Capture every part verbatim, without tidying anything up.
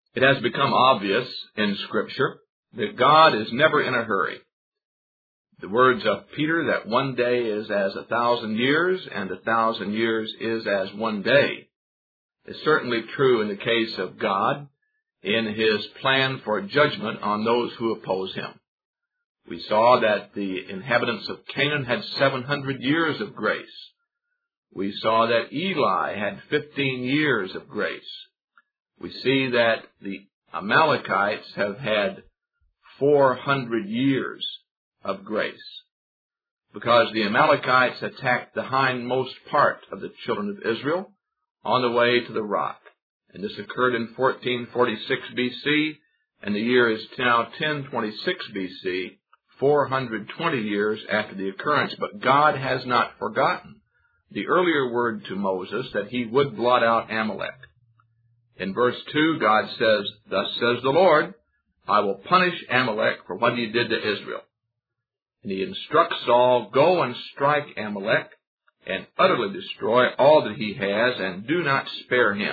It has become obvious in Scripture that God is never in a hurry. The words of Peter that one day is as a thousand years and a thousand years is as one day is certainly true in the case of God in His plan for judgment on those who oppose Him. We saw that the inhabitants of Canaan had seven hundred years of grace. We saw that Eli had fifteen years of grace. We see that the Amalekites have had four hundred years of grace, because the Amalekites attacked the hindmost part of the children of Israel on the way to the rock. And this occurred in fourteen forty-six B C, and the year is now ten twenty-six B C, four hundred twenty years after the occurrence. But God has not forgotten the earlier word to Moses that He would blot out Amalek. In verse two, God says, "Thus says the Lord, I will punish Amalek for what he did to Israel." And He instructs Saul, "Go and strike Amalek, and utterly destroy all that he has, and do not spare him."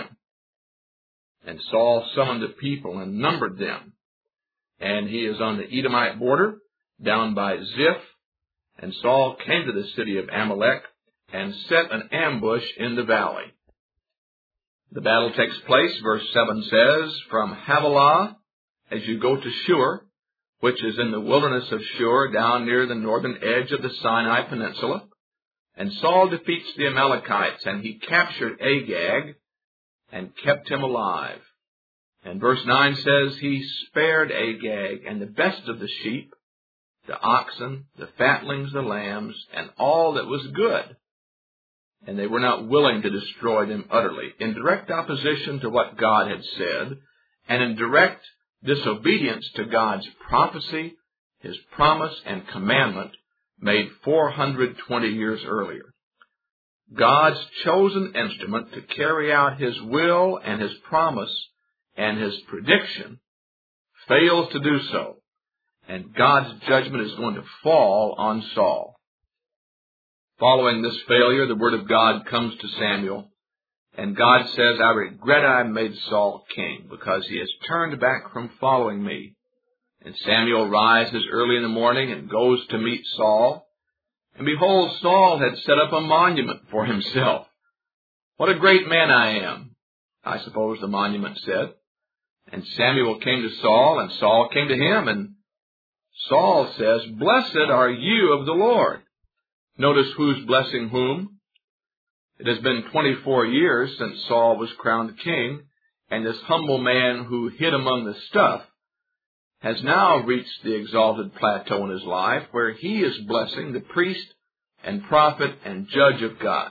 And Saul summoned the people and numbered them. And he is on the Edomite border, down by Ziph. And Saul came to the city of Amalek and set an ambush in the valley. The battle takes place, verse seven says, from Havilah, as you go to Shur, which is in the wilderness of Shur, down near the northern edge of the Sinai Peninsula. And Saul defeats the Amalekites, and he captured Agag and kept him alive. And verse nine says, he spared Agag and the best of the sheep, the oxen, the fatlings, the lambs, and all that was good. And they were not willing to destroy them utterly, in direct opposition to what God had said, and in direct disobedience to God's prophecy, His promise and commandment made four hundred twenty years earlier. God's chosen instrument to carry out His will and His promise and His prediction fails to do so, and God's judgment is going to fall on Saul. Following this failure, the word of God comes to Samuel, and God says, I regret I made Saul king, because he has turned back from following me. And Samuel rises early in the morning and goes to meet Saul. And behold, Saul had set up a monument for himself. What a great man I am, I suppose the monument said. And Samuel came to Saul, and Saul came to him, and Saul says, Blessed are you of the Lord. Notice who's blessing whom. It has been twenty-four years since Saul was crowned king, and this humble man who hid among the stuff has now reached the exalted plateau in his life where he is blessing the priest and prophet and judge of God.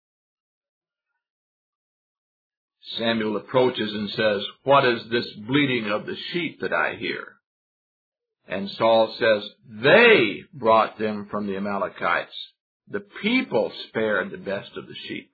Samuel approaches and says, What is this bleating of the sheep that I hear? And Saul says, They brought them from the Amalekites. The people spared the best of the sheep.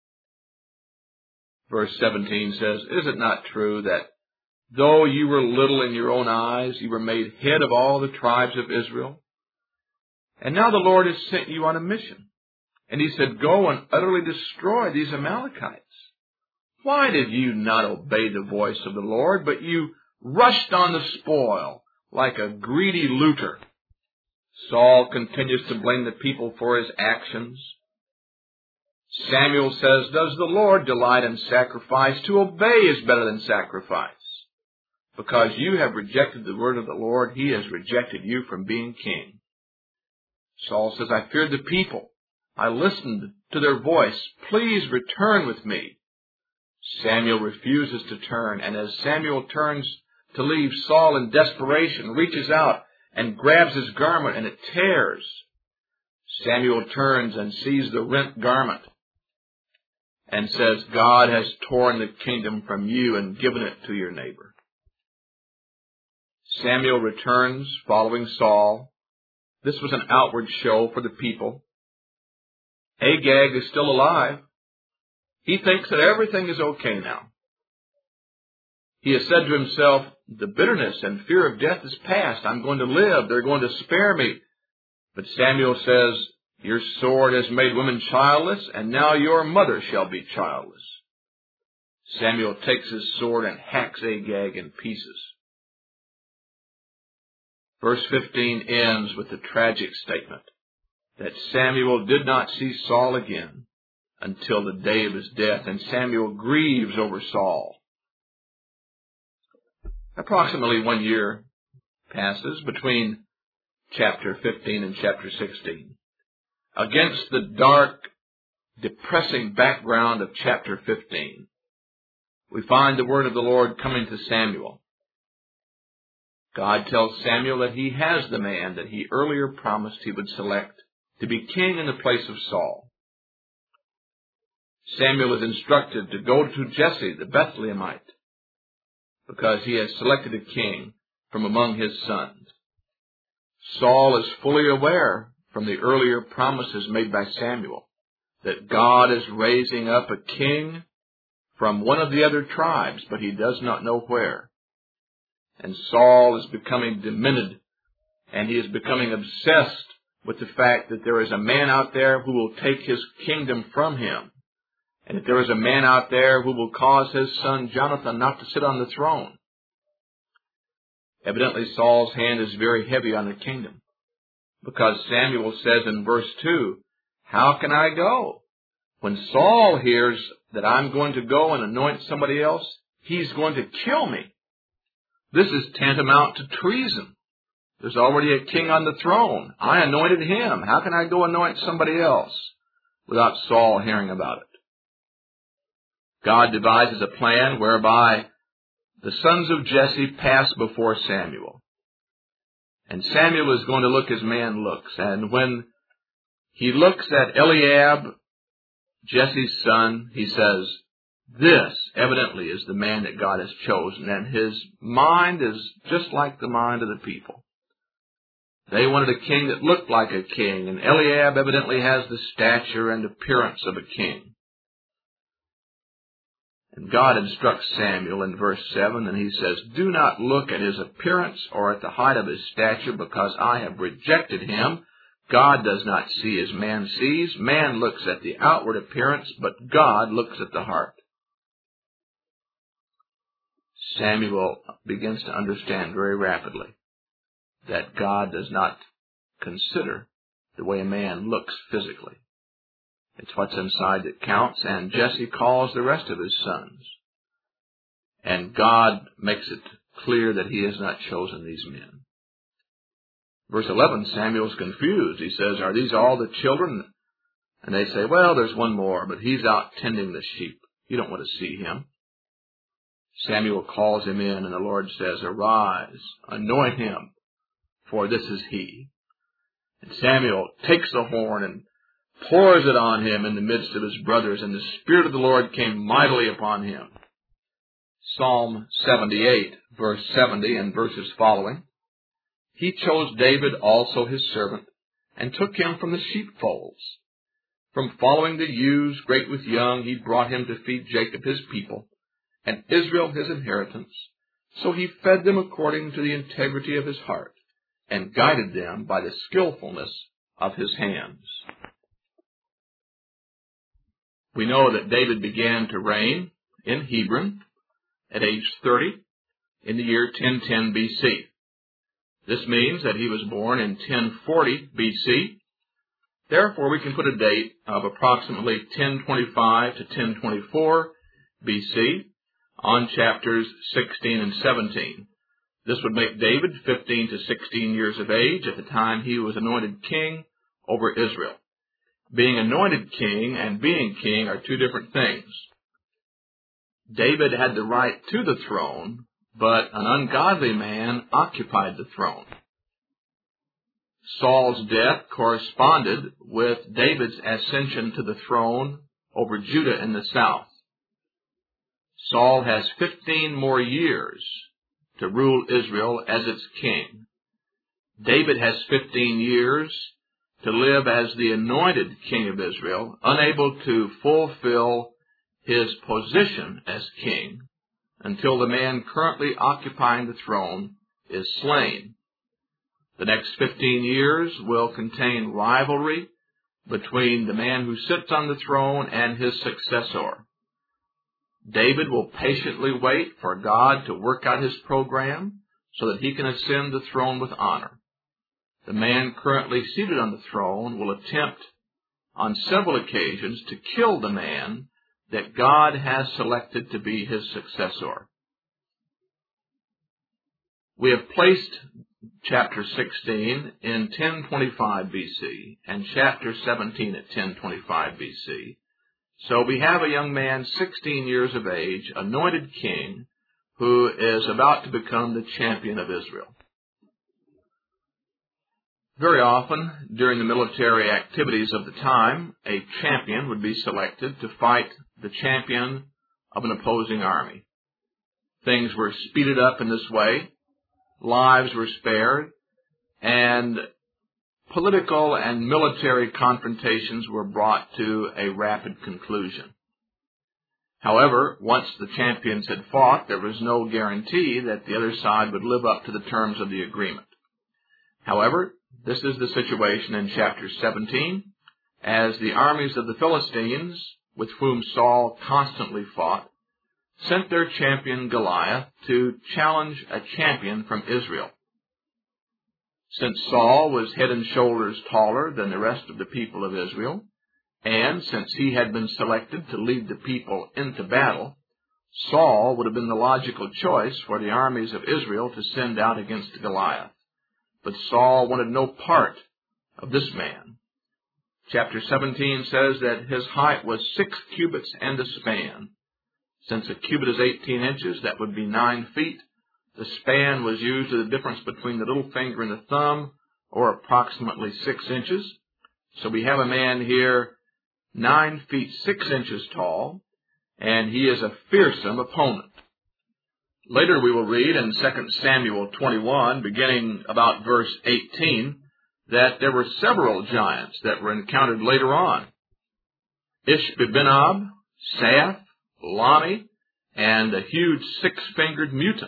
Verse seventeen says, Is it not true that though you were little in your own eyes, you were made head of all the tribes of Israel? And now the Lord has sent you on a mission. And He said, Go and utterly destroy these Amalekites. Why did you not obey the voice of the Lord, but you rushed on the spoil like a greedy looter? Saul continues to blame the people for his actions. Samuel says, Does the Lord delight in sacrifice? To obey is better than sacrifice. Because you have rejected the word of the Lord, He has rejected you from being king. Saul says, I feared the people. I listened to their voice. Please return with me. Samuel refuses to turn, and as Samuel turns to leave, Saul in desperation reaches out and grabs his garment, and it tears. Samuel turns and sees the rent garment and says, God has torn the kingdom from you and given it to your neighbor. Samuel returns following Saul. This was an outward show for the people. Agag is still alive. He thinks that everything is okay now. He has said to himself, the bitterness and fear of death is past. I'm going to live. They're going to spare me. But Samuel says, your sword has made women childless, and now your mother shall be childless. Samuel takes his sword and hacks Agag in pieces. Verse fifteen ends with the tragic statement that Samuel did not see Saul again until the day of his death, and Samuel grieves over Saul. Approximately one year passes between chapter fifteen and chapter sixteen. Against the dark, depressing background of chapter fifteen, we find the word of the Lord coming to Samuel. God tells Samuel that he has the man that he earlier promised he would select to be king in the place of Saul. Samuel is instructed to go to Jesse the Bethlehemite because he has selected a king from among his sons. Saul is fully aware from the earlier promises made by Samuel that God is raising up a king from one of the other tribes, but he does not know where. And Saul is becoming demented, and he is becoming obsessed with the fact that there is a man out there who will take his kingdom from him, and that there is a man out there who will cause his son Jonathan not to sit on the throne. Evidently, Saul's hand is very heavy on the kingdom, because Samuel says in verse two, "How can I go? When Saul hears that I'm going to go and anoint somebody else, he's going to kill me. This is tantamount to treason. There's already a king on the throne. I anointed him. How can I go anoint somebody else without Saul hearing about it?" God devises a plan whereby the sons of Jesse pass before Samuel. And Samuel is going to look as man looks. And when he looks at Eliab, Jesse's son, he says, "This evidently is the man that God has chosen." And his mind is just like the mind of the people. They wanted a king that looked like a king, and Eliab evidently has the stature and appearance of a king. And God instructs Samuel in verse seven, and he says, "Do not look at his appearance or at the height of his stature, because I have rejected him. God does not see as man sees. Man looks at the outward appearance, but God looks at the heart." Samuel begins to understand very rapidly that God does not consider the way a man looks physically. It's what's inside that counts, and Jesse calls the rest of his sons. And God makes it clear that he has not chosen these men. Verse eleven, Samuel's confused. He says, "Are these all the children?" And they say, "Well, there's one more, but he's out tending the sheep. You don't want to see him." Samuel calls him in, and the Lord says, "Arise, anoint him, for this is he." And Samuel takes the horn and pours it on him in the midst of his brothers, and the Spirit of the Lord came mightily upon him. Psalm seventy-eight, verse seventy, and verses following. "He chose David also his servant, and took him from the sheepfolds. From following the ewes, great with young, he brought him to feed Jacob his people, and Israel his inheritance. So he fed them according to the integrity of his heart, and guided them by the skillfulness of his hands." We know that David began to reign in Hebron at age thirty in the year ten ten B C. This means that he was born in ten forty B C. Therefore, we can put a date of approximately ten twenty-five to ten twenty-four B C on chapters sixteen and seventeen. This would make David fifteen to sixteen years of age at the time he was anointed king over Israel. Being anointed king and being king are two different things. David had the right to the throne, but an ungodly man occupied the throne. Saul's death corresponded with David's ascension to the throne over Judah in the south. Saul has fifteen more years to rule Israel as its king. David has fifteen years to live as the anointed king of Israel, unable to fulfill his position as king until the man currently occupying the throne is slain. The next fifteen years will contain rivalry between the man who sits on the throne and his successor. David will patiently wait for God to work out his program so that he can ascend the throne with honor. The man currently seated on the throne will attempt on several occasions to kill the man that God has selected to be his successor. We have placed chapter sixteen in ten twenty-five B C and chapter seventeen at ten twenty-five B C. So we have a young man, sixteen years of age, anointed king, who is about to become the champion of Israel. Very often, during the military activities of the time, a champion would be selected to fight the champion of an opposing army. Things were speeded up in this way, lives were spared, and political and military confrontations were brought to a rapid conclusion. However, once the champions had fought, there was no guarantee that the other side would live up to the terms of the agreement. However, this is the situation in chapter seventeen, as the armies of the Philistines, with whom Saul constantly fought, sent their champion Goliath to challenge a champion from Israel. Since Saul was head and shoulders taller than the rest of the people of Israel, and since he had been selected to lead the people into battle, Saul would have been the logical choice for the armies of Israel to send out against Goliath. But Saul wanted no part of this man. Chapter seventeen says that his height was six cubits and a span. Since a cubit is eighteen inches, that would be nine feet. The span was used as the difference between the little finger and the thumb, or approximately six inches. So we have a man here nine feet six inches tall, and he is a fearsome opponent. Later we will read in Second Samuel twenty-one, beginning about verse eighteen, that there were several giants that were encountered later on. Ishbi-benob, Saph, Lami, and a huge six-fingered mutant.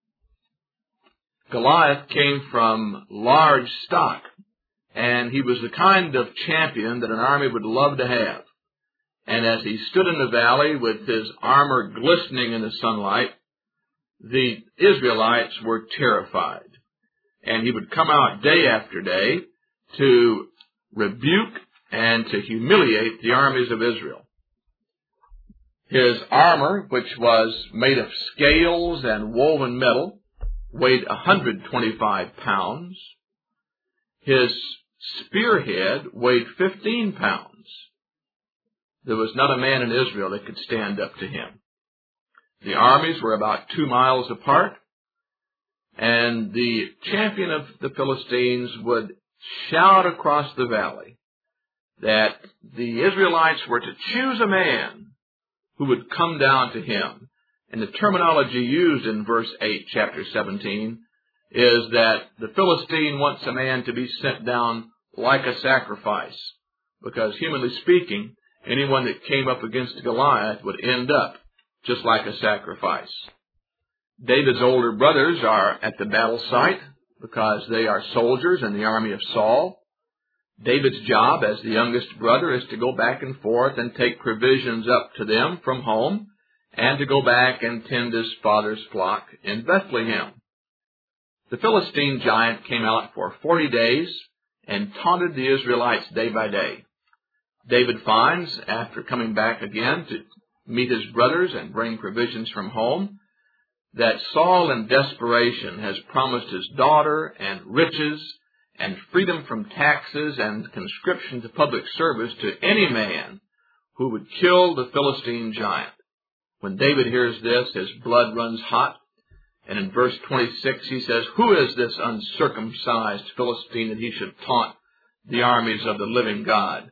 Goliath came from large stock, and he was the kind of champion that an army would love to have. And as he stood in the valley with his armor glistening in the sunlight, the Israelites were terrified. And he would come out day after day to rebuke and to humiliate the armies of Israel. His armor, which was made of scales and woven metal, weighed one hundred twenty-five pounds. His spearhead weighed fifteen pounds. There was not a man in Israel that could stand up to him. The armies were about two miles apart, and the champion of the Philistines would shout across the valley that the Israelites were to choose a man who would come down to him. And the terminology used in verse eight, chapter seventeen, is that the Philistine wants a man to be sent down like a sacrifice, because humanly speaking, anyone that came up against Goliath would end up just like a sacrifice. David's older brothers are at the battle site because they are soldiers in the army of Saul. David's job as the youngest brother is to go back and forth and take provisions up to them from home and to go back and tend his father's flock in Bethlehem. The Philistine giant came out for forty days and taunted the Israelites day by day. David finds, after coming back again to meet his brothers and bring provisions from home, that Saul in desperation has promised his daughter and riches and freedom from taxes and conscription to public service to any man who would kill the Philistine giant. When David hears this, his blood runs hot, and in verse twenty-six he says, "Who is this uncircumcised Philistine that he should taunt the armies of the living God?"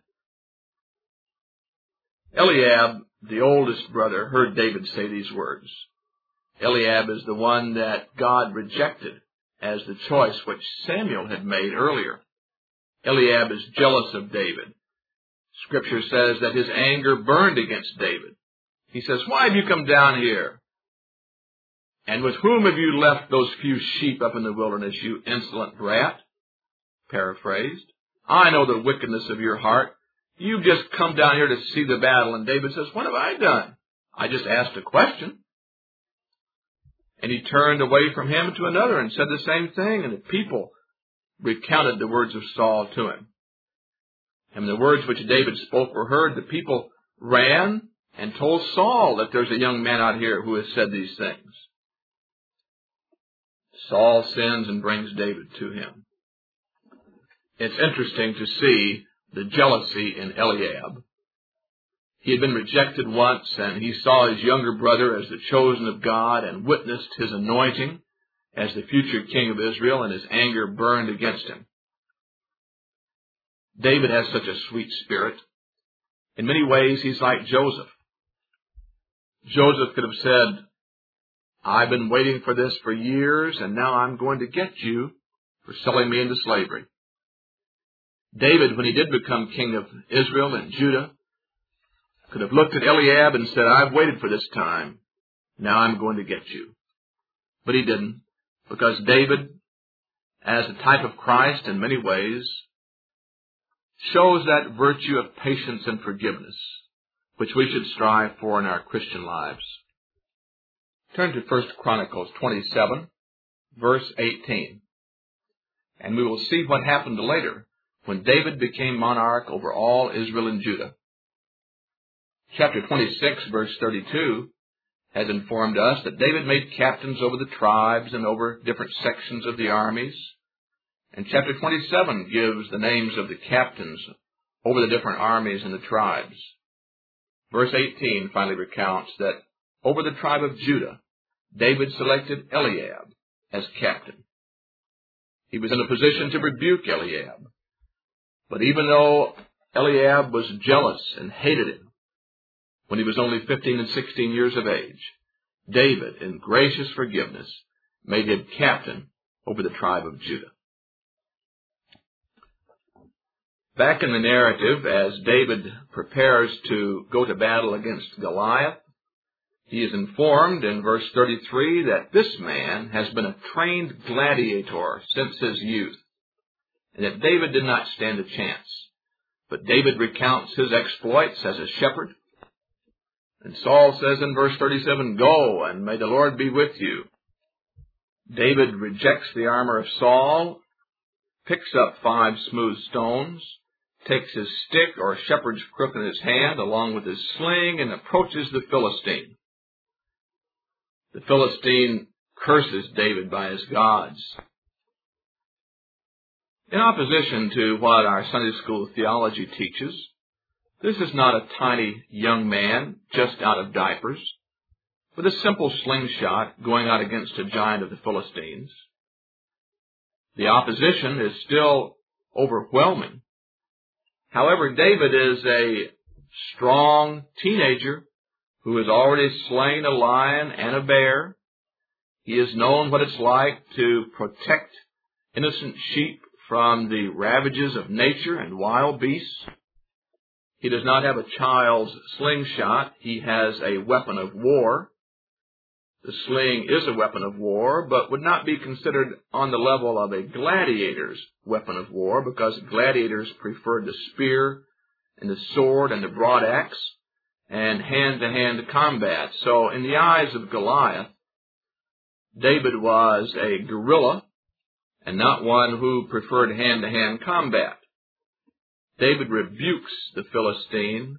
Eliab, the oldest brother, heard David say these words. Eliab is the one that God rejected as the choice which Samuel had made earlier. Eliab is jealous of David. Scripture says that his anger burned against David. He says, "Why have you come down here? And with whom have you left those few sheep up in the wilderness, you insolent brat?" Paraphrased. "I know the wickedness of your heart. You've just come down here to see the battle." And David says, "What have I done? I just asked a question. And he turned away from him to another and said the same thing. And the people recounted the words of Saul to him. And the words which David spoke were heard. The people ran and told Saul that there's a young man out here who has said these things. Saul sends and brings David to him. It's interesting to see the jealousy in Eliab. He had been rejected once, and he saw his younger brother as the chosen of God and witnessed his anointing as the future king of Israel, and his anger burned against him. David has such a sweet spirit. In many ways, he's like Joseph. Joseph could have said, I've been waiting for this for years, and now I'm going to get you for selling me into slavery. David, when he did become king of Israel and Judah, could have looked at Eliab and said, I've waited for this time. Now I'm going to get you. But he didn't, because David, as a type of Christ in many ways, shows that virtue of patience and forgiveness, which we should strive for in our Christian lives. Turn to First Chronicles twenty-seven, verse eighteen. And we will see what happened later when David became monarch over all Israel and Judah. Chapter twenty-six, verse thirty-two, has informed us that David made captains over the tribes and over different sections of the armies. And chapter twenty-seven gives the names of the captains over the different armies and the tribes. Verse eighteen finally recounts that over the tribe of Judah, David selected Eliab as captain. He was in a position to rebuke Eliab. But even though Eliab was jealous and hated him when he was only fifteen and sixteen years of age, David, in gracious forgiveness, made him captain over the tribe of Judah. Back in the narrative, as David prepares to go to battle against Goliath, he is informed in verse thirty-three that this man has been a trained gladiator since his youth, and that David did not stand a chance. But David recounts his exploits as a shepherd. And Saul says in verse thirty-seven, Go, and may the Lord be with you. David rejects the armor of Saul, picks up five smooth stones, takes his stick or shepherd's crook in his hand along with his sling, and approaches the Philistine. The Philistine curses David by his gods. In opposition to what our Sunday school theology teaches, this is not a tiny young man just out of diapers with a simple slingshot going out against a giant of the Philistines. The opposition is still overwhelming. However, David is a strong teenager who has already slain a lion and a bear. He has known what it's like to protect innocent sheep from the ravages of nature and wild beasts. He does not have a child's slingshot. He has a weapon of war. The sling is a weapon of war, but would not be considered on the level of a gladiator's weapon of war, because gladiators preferred the spear and the sword and the broad axe and hand-to-hand combat. So in the eyes of Goliath, David was a guerrilla and not one who preferred hand-to-hand combat. David rebukes the Philistine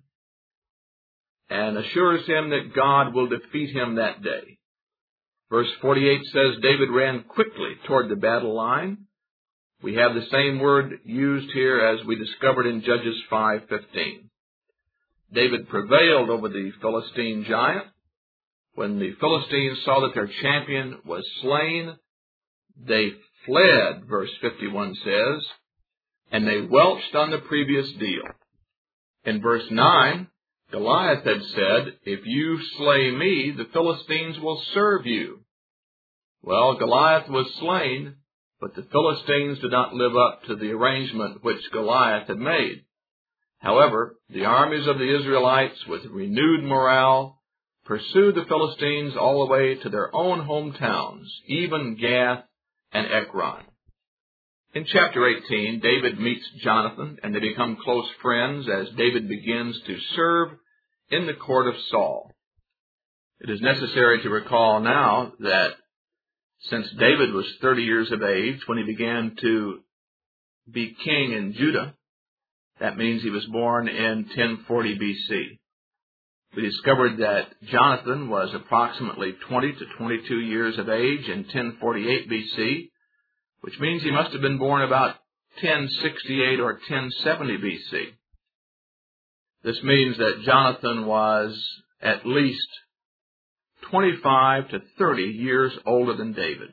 and assures him that God will defeat him that day. Verse forty-eight says, David ran quickly toward the battle line. We have the same word used here as we discovered in Judges five fifteen. David prevailed over the Philistine giant. When the Philistines saw that their champion was slain, they fled, verse fifty-one says, and they welched on the previous deal. In verse nine, Goliath had said, If you slay me, the Philistines will serve you. Well, Goliath was slain, but the Philistines did not live up to the arrangement which Goliath had made. However, the armies of the Israelites, with renewed morale, pursued the Philistines all the way to their own hometowns, even Gath and Ekron. In chapter eighteen, David meets Jonathan, and they become close friends as David begins to serve in the court of Saul. It is necessary to recall now that since David was thirty years of age when he began to be king in Judah, that means he was born in ten forty B C. We discovered that Jonathan was approximately twenty to twenty-two years of age in ten forty-eight B C, which means he must have been born about ten sixty-eight or ten seventy B C. This means that Jonathan was at least twenty-five to thirty years older than David.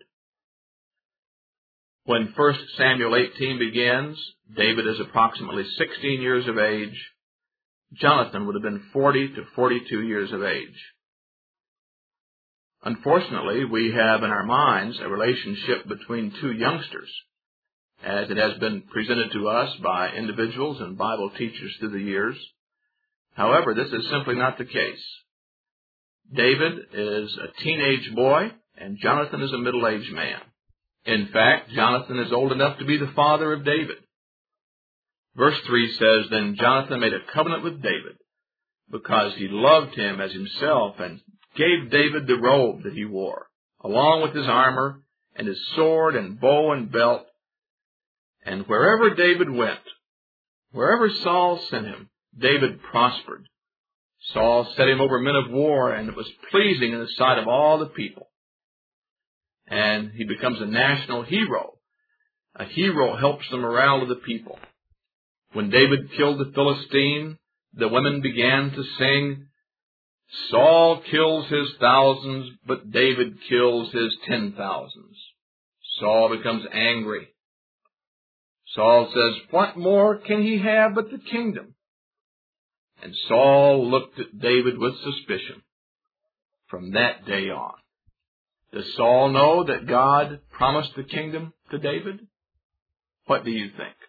When First Samuel eighteen begins, David is approximately sixteen years of age. Jonathan would have been forty to forty-two years of age. Unfortunately, we have in our minds a relationship between two youngsters, as it has been presented to us by individuals and Bible teachers through the years. However, this is simply not the case. David is a teenage boy, and Jonathan is a middle-aged man. In fact, Jonathan is old enough to be the father of David. Verse three says, Then Jonathan made a covenant with David, because he loved him as himself, and gave David the robe that he wore, along with his armor, and his sword, and bow, and belt. And wherever David went, wherever Saul sent him, David prospered. Saul set him over men of war, and it was pleasing in the sight of all the people. And he becomes a national hero. A hero helps the morale of the people. When David killed the Philistine, the women began to sing, Saul kills his thousands, but David kills his ten thousands. Saul becomes angry. Saul says, What more can he have but the kingdom? And Saul looked at David with suspicion from that day on. Does Saul know that God promised the kingdom to David? What do you think?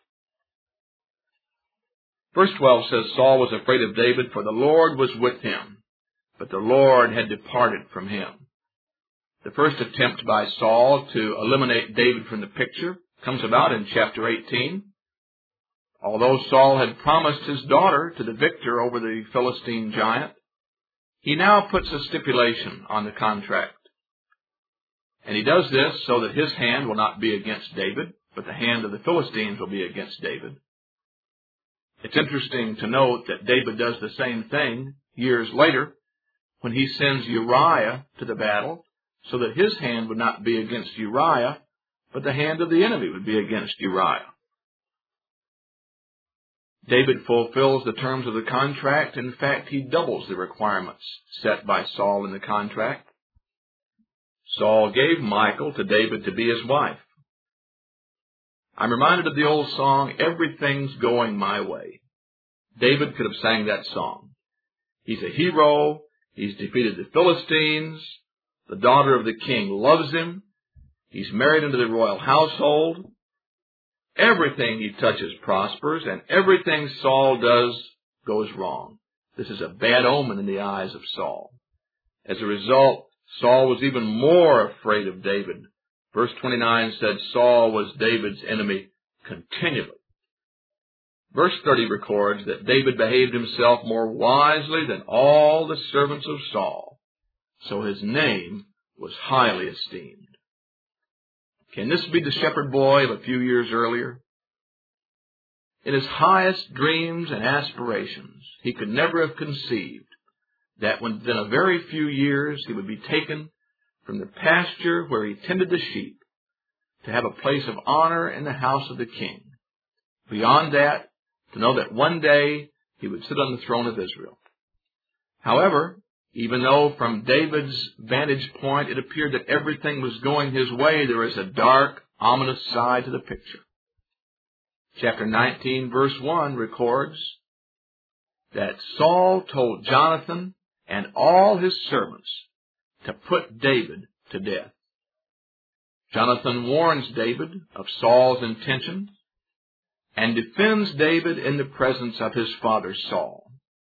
Verse twelve says, Saul was afraid of David, for the Lord was with him, but the Lord had departed from him. The first attempt by Saul to eliminate David from the picture comes about in chapter eighteen. Although Saul had promised his daughter to the victor over the Philistine giant, he now puts a stipulation on the contract. And he does this so that his hand will not be against David, but the hand of the Philistines will be against David. It's interesting to note that David does the same thing years later when he sends Uriah to the battle so that his hand would not be against Uriah, but the hand of the enemy would be against Uriah. David fulfills the terms of the contract. In fact, he doubles the requirements set by Saul in the contract. Saul gave Michal to David to be his wife. I'm reminded of the old song, Everything's Going My Way. David could have sang that song. He's a hero. He's defeated the Philistines. The daughter of the king loves him. He's married into the royal household. Everything he touches prospers, and everything Saul does goes wrong. This is a bad omen in the eyes of Saul. As a result, Saul was even more afraid of David. Verse twenty-nine said Saul was David's enemy continually. Verse thirty records that David behaved himself more wisely than all the servants of Saul, so his name was highly esteemed. Can this be the shepherd boy of a few years earlier? In his highest dreams and aspirations, he could never have conceived that within a very few years he would be taken from the pasture where he tended the sheep to have a place of honor in the house of the king. Beyond that, to know that one day he would sit on the throne of Israel. However, even though from David's vantage point it appeared that everything was going his way, there is a dark, ominous side to the picture. Chapter nineteen, verse one records that Saul told Jonathan and all his servants to put David to death. Jonathan warns David of Saul's intentions and defends David in the presence of his father Saul.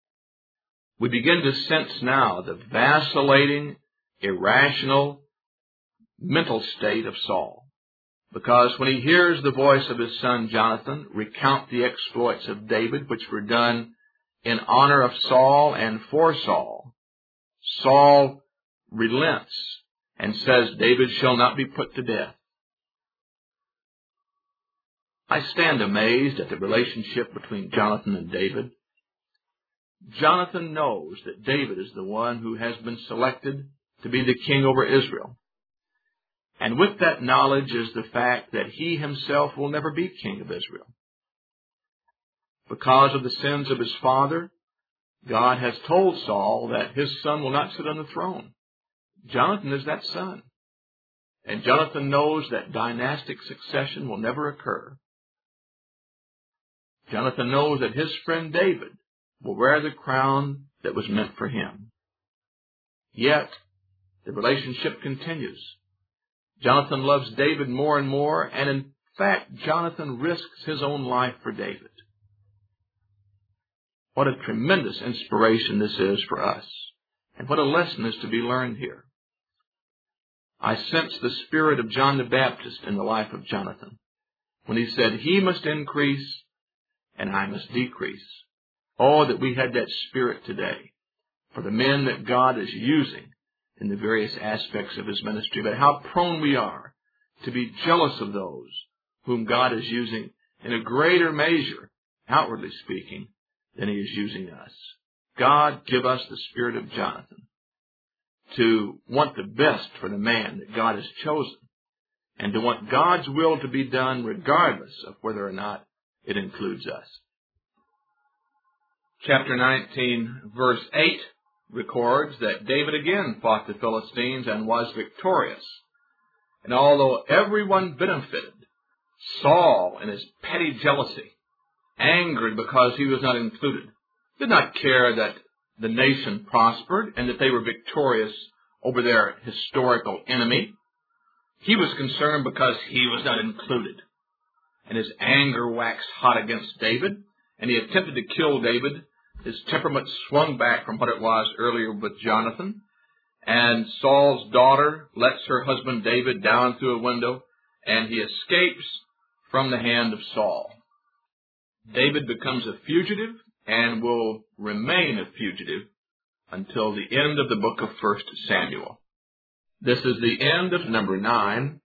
We begin to sense now the vacillating, irrational, mental state of Saul. Because when he hears the voice of his son Jonathan recount the exploits of David, which were done in honor of Saul and for Saul, Saul relents and says David shall not be put to death. I stand amazed at the relationship between Jonathan and David. Jonathan knows that David is the one who has been selected to be the king over Israel. And with that knowledge is the fact that he himself will never be king of Israel. Because of the sins of his father, God has told Saul that his son will not sit on the throne. Jonathan is that son. And Jonathan knows that dynastic succession will never occur. Jonathan knows that his friend David will wear the crown that was meant for him. Yet, the relationship continues. Jonathan loves David more and more, and in fact, Jonathan risks his own life for David. What a tremendous inspiration this is for us, and what a lesson is to be learned here. I sense the spirit of John the Baptist in the life of Jonathan, when he said, he must increase and I must decrease. Oh, that we had that spirit today for the men that God is using in the various aspects of his ministry. But how prone we are to be jealous of those whom God is using in a greater measure, outwardly speaking, than he is using us. God, give us the spirit of Jonathan to want the best for the man that God has chosen, and to want God's will to be done regardless of whether or not it includes us. Chapter nineteen, verse eight records that David again fought the Philistines and was victorious. And although everyone benefited, Saul, in his petty jealousy, angered because he was not included, did not care that the nation prospered and that they were victorious over their historical enemy. He was concerned because he was not included. And his anger waxed hot against David, and he attempted to kill David. His temperament swung back from what it was earlier with Jonathan. And Saul's daughter lets her husband David down through a window, and he escapes from the hand of Saul. David becomes a fugitive and will remain a fugitive until the end of the book of First Samuel. This is the end of number nine.